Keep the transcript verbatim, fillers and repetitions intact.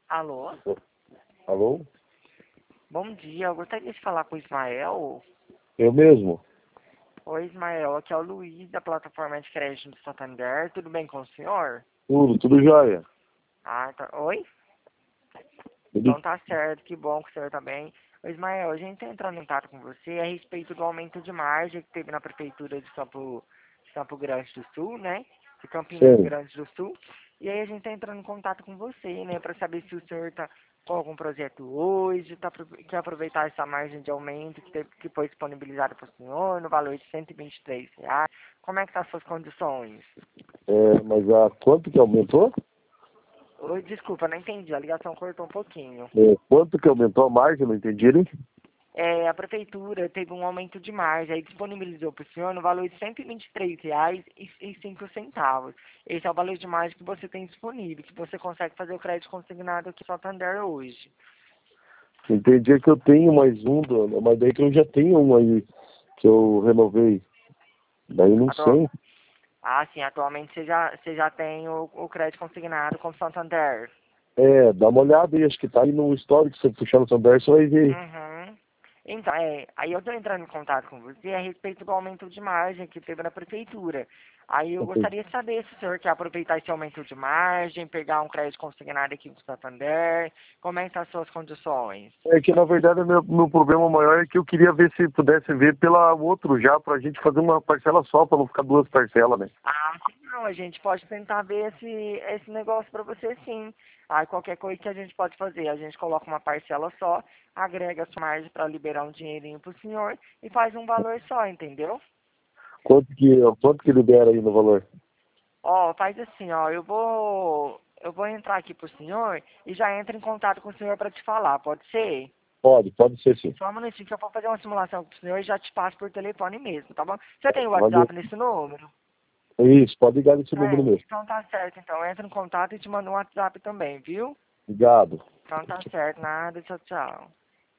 Alô? Alô? Bom dia, eu gostaria de falar com o Ismael. Eu mesmo? Oi, Ismael, aqui é o Luiz, da plataforma de crédito do Santander. Tudo bem com o senhor? Tudo, tudo jóia. Ah, tá. Oi? Tudo... Então tá certo, que bom que o senhor tá bem. Ô, Ismael, a gente tá entrando em contato com você a respeito do aumento de margem que teve na prefeitura de Campo, de Campo Grande do Sul, né? De Campinas Sim. Grande do Sul. E aí a gente tá entrando em contato com você, né? Pra saber se o senhor tá com algum projeto hoje, tá, apro- quer aproveitar essa margem de aumento que, teve, que foi disponibilizada para o senhor no valor de cento e vinte e três reais. Como é que tá as suas condições? É, mas a quanto que aumentou? Oi, desculpa, não entendi, a ligação cortou um pouquinho. É, quanto que aumentou a margem? Não entendi, hein? É, a prefeitura teve um aumento de margem, aí disponibilizou para o senhor no valor de cento e vinte e três reais e cinco centavos. Esse é o valor de margem que você tem disponível, que você consegue fazer o crédito consignado aqui no Santander hoje. Entendi é que eu tenho mais um, dona, mas daí que eu já tenho um aí que eu renovei. Daí não Atual... sei. Ah, sim, atualmente você já, você já tem o, o crédito consignado com o Santander. É, dá uma olhada aí, acho que tá aí no histórico, se você puxar no Santander, você vai ver. Uhum. Então, é, aí eu estou entrando em contato com você a respeito do aumento de margem que teve na prefeitura. Aí eu gostaria de saber se o senhor quer aproveitar esse aumento de margem, pegar um crédito consignado aqui do Santander, como é que estão as suas condições? É que na verdade meu, meu problema maior é que eu queria ver se pudesse ver pela outro já, pra gente fazer uma parcela só, pra não ficar duas parcelas, né? Ah, sim, não, a gente pode tentar ver esse, esse negócio para você sim. Aí qualquer coisa que a gente pode fazer, a gente coloca uma parcela só, agrega a sua margem para liberar um dinheirinho pro senhor e faz um valor só, entendeu? Quanto que, quanto que libera aí no valor? Ó, faz assim, ó, eu vou eu vou entrar aqui pro senhor e já entro em contato com o senhor para te falar, pode ser? Pode, pode ser sim. Só um minutinho que eu vou fazer uma simulação com o senhor e já te passo por telefone mesmo, tá bom? Você tem o Valeu. WhatsApp nesse número? Isso, pode ligar nesse número É, mesmo. então tá certo, então entra em contato e te mando um WhatsApp também, viu? Obrigado. Então tá certo, nada, tchau, tchau.